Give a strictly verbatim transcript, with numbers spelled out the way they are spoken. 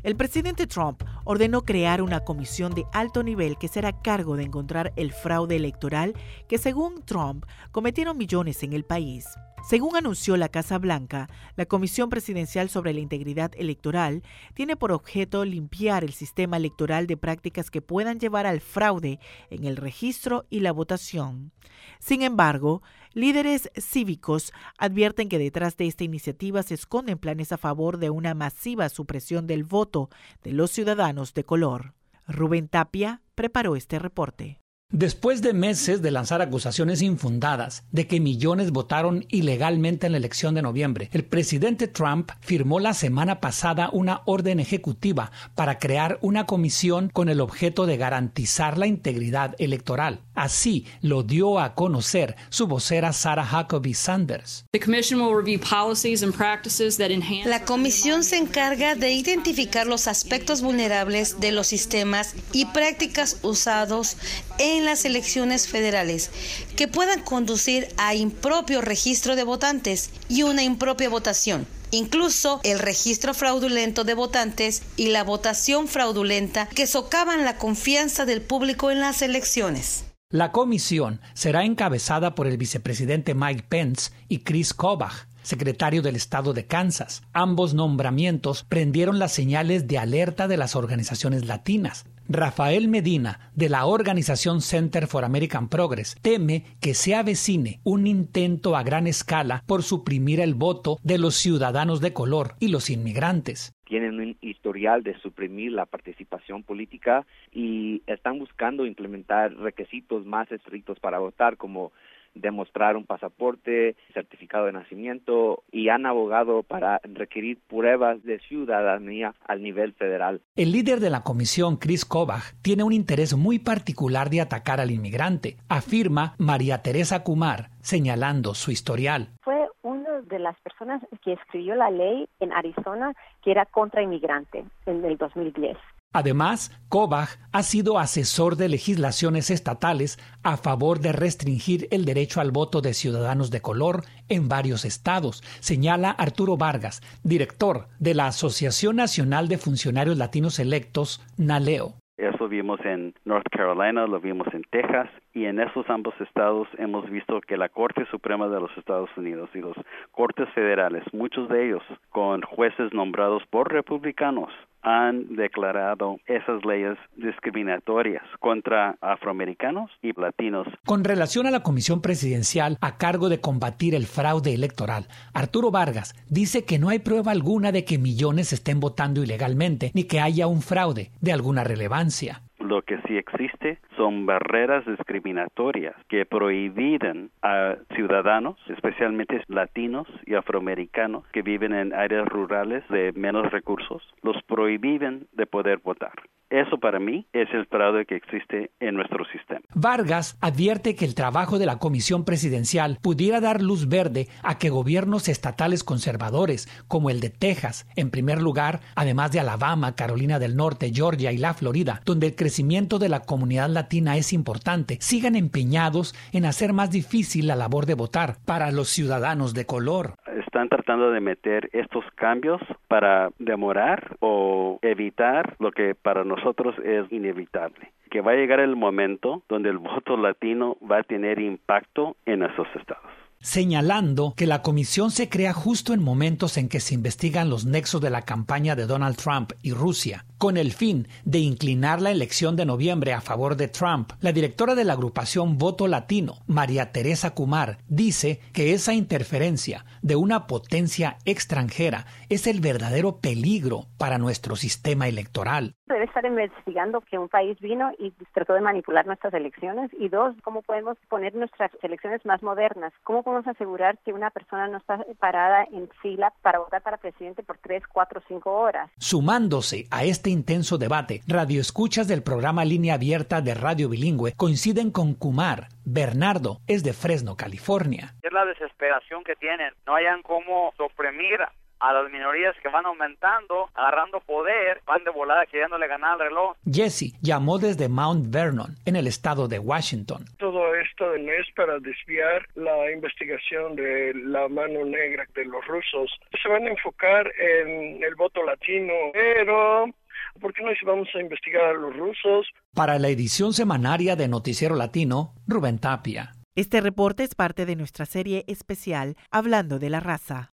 El presidente Trump ordenó crear una comisión de alto nivel que será a cargo de encontrar el fraude electoral que, según Trump, cometieron millones en el país. Según anunció la Casa Blanca, la Comisión Presidencial sobre la Integridad Electoral tiene por objeto limpiar el sistema electoral de prácticas que puedan llevar al fraude en el registro y la votación. Sin embargo, líderes cívicos advierten que detrás de esta iniciativa se esconden planes a favor de una masiva supresión del voto de los ciudadanos de color. Rubén Tapia preparó este reporte. Después de meses de lanzar acusaciones infundadas de que millones votaron ilegalmente en la elección de noviembre, el presidente Trump firmó la semana pasada una orden ejecutiva para crear una comisión con el objeto de garantizar la integridad electoral. Así lo dio a conocer su vocera Sarah Huckabee Sanders. La comisión se encarga de identificar los aspectos vulnerables de los sistemas y prácticas usados en las elecciones federales que puedan conducir a impropio registro de votantes y una impropia votación, incluso el registro fraudulento de votantes y la votación fraudulenta que socavan la confianza del público en las elecciones. La comisión será encabezada por el vicepresidente Mike Pence y Chris Kobach, secretario del estado de Kansas. Ambos nombramientos prendieron las señales de alerta de las organizaciones latinas. Rafael Medina, de la organización Center for American Progress, teme que se avecine un intento a gran escala por suprimir el voto de los ciudadanos de color y los inmigrantes. Tienen un historial de suprimir la participación política y están buscando implementar requisitos más estrictos para votar, como demostrar un pasaporte, certificado de nacimiento, y han abogado para requerir pruebas de ciudadanía al nivel federal. El líder de la comisión, Chris Kobach, tiene un interés muy particular de atacar al inmigrante, afirma María Teresa Kumar, señalando su historial. Fue una de las personas que escribió la ley en Arizona que era contra inmigrante en el dos mil diez. Además, Kobach ha sido asesor de legislaciones estatales a favor de restringir el derecho al voto de ciudadanos de color en varios estados, señala Arturo Vargas, director de la Asociación Nacional de Funcionarios Latinos Electos, NALEO. Eso vimos en North Carolina, lo vimos en Texas, y en esos ambos estados hemos visto que la Corte Suprema de los Estados Unidos y los cortes federales, muchos de ellos con jueces nombrados por republicanos, han declarado esas leyes discriminatorias contra afroamericanos y latinos. Con relación a la comisión presidencial a cargo de combatir el fraude electoral, Arturo Vargas dice que no hay prueba alguna de que millones estén votando ilegalmente ni que haya un fraude de alguna relevancia. Lo que sí existe son barreras discriminatorias que prohíben a ciudadanos, especialmente latinos y afroamericanos que viven en áreas rurales de menos recursos, los prohíben de poder votar. Eso para mí es el fraude que existe en nuestro sistema. Vargas advierte que el trabajo de la comisión presidencial pudiera dar luz verde a que gobiernos estatales conservadores, como el de Texas, en primer lugar, además de Alabama, Carolina del Norte, Georgia y la Florida, donde el crecimiento de la comunidad latina es importante, sigan empeñados en hacer más difícil la labor de votar para los ciudadanos de color. Están tratando de meter estos cambios para demorar o evitar lo que para nosotros es inevitable, que va a llegar el momento donde el voto latino va a tener impacto en esos estados. Señalando que la comisión se crea justo en momentos en que se investigan los nexos de la campaña de Donald Trump y Rusia, con el fin de inclinar la elección de noviembre a favor de Trump. La directora de la agrupación Voto Latino, María Teresa Kumar, dice que esa interferencia de una potencia extranjera es el verdadero peligro para nuestro sistema electoral. Debe estar investigando que un país vino y trató de manipular nuestras elecciones, y dos, cómo podemos poner nuestras elecciones más modernas, cómo podemos asegurar que una persona no está parada en fila para votar para presidente por tres, cuatro, cinco horas. Sumándose a este intenso debate, radioescuchas del programa Línea Abierta de Radio Bilingüe coinciden con Kumar. Bernardo es de Fresno, California. Es la desesperación que tienen, no hayan cómo suprimir a las minorías que van aumentando, agarrando poder, van de volada queriéndole ganar al reloj. Jesse llamó desde Mount Vernon, en el estado de Washington. Todo esto no es para desviar la investigación de la mano negra de los rusos. Se van a enfocar en el voto latino, pero ¿por qué no si vamos a investigar a los rusos? Para la edición semanaria de Noticiero Latino, Rubén Tapia. Este reporte es parte de nuestra serie especial Hablando de la Raza.